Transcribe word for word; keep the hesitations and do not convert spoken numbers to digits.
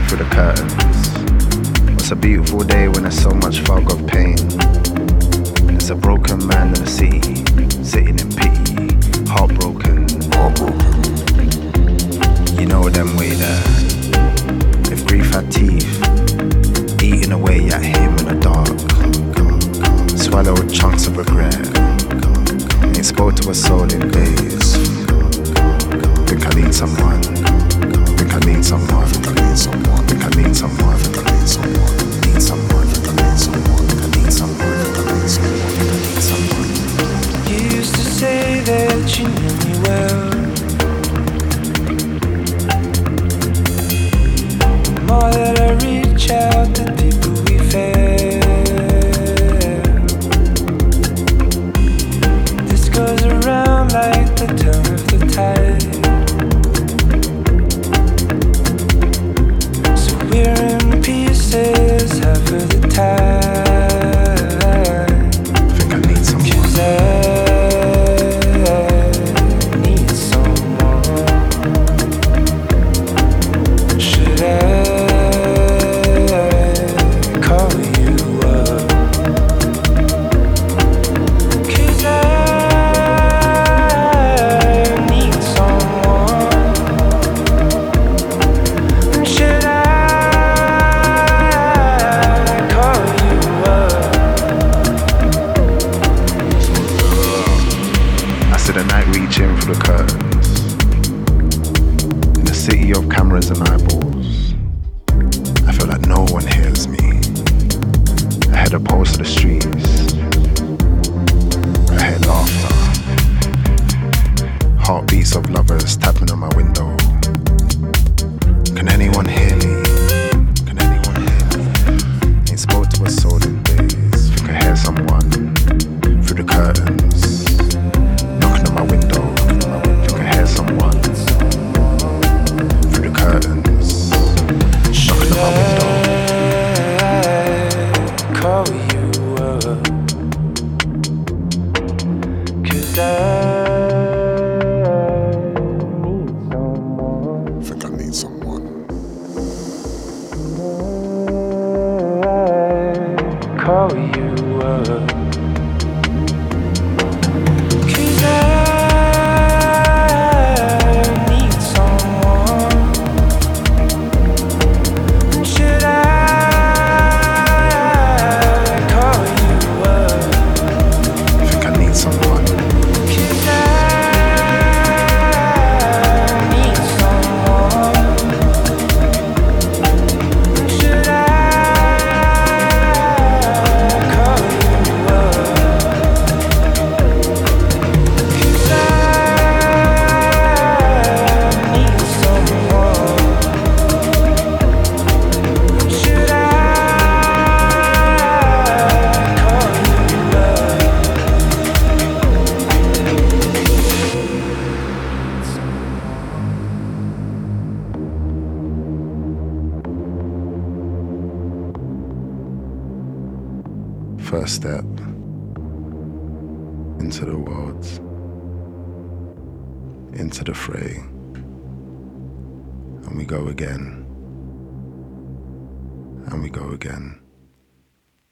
through the curtains. It's a beautiful day when there's so much fog of pain. There's a broken man in the city, sitting in pity, heartbroken, heartbroken. You know them way there. If grief had teeth, eating away at him in the dark. Swallowed chunks of regret. Ain't spoke to a soul in days. Think I need someone. Think I need someone. Think I need someone. Think I need someone. Think I need someone. Need someone. Think I need someone. Think I need someone. Think I need someone. Think I need someone. You used to say that you knew me well. The more that I reach out, the deeper we fell. This goes around like the turn of the tide. So we're in pieces half of the time. Think I need someone. 'Cause I need someone. Should I call you up? 'Cause I need someone. Should I call you up? I see the night reaching through the curtains. In the city of cameras and eyeballs, I feel like no one hears me. I hear the pulse of the streets. I hear laughter. Heartbeats of lovers tapping on my window. Can anyone hear me? Can anyone hear me? Ain't spoke to a soul in days. Think I hear someone through the curtains. Knocking on my window. Think I hear someone through the curtains. Knocking on my window. Call you up? 'Cause I Think I need someone. call you up. 'Cause I need someone. Should I call you up? Think I need someone. 'Cause I need someone. Should I call you up? 'Cause I need someone. Should I call you First step into the world, into the fray, and we go again, and we go again.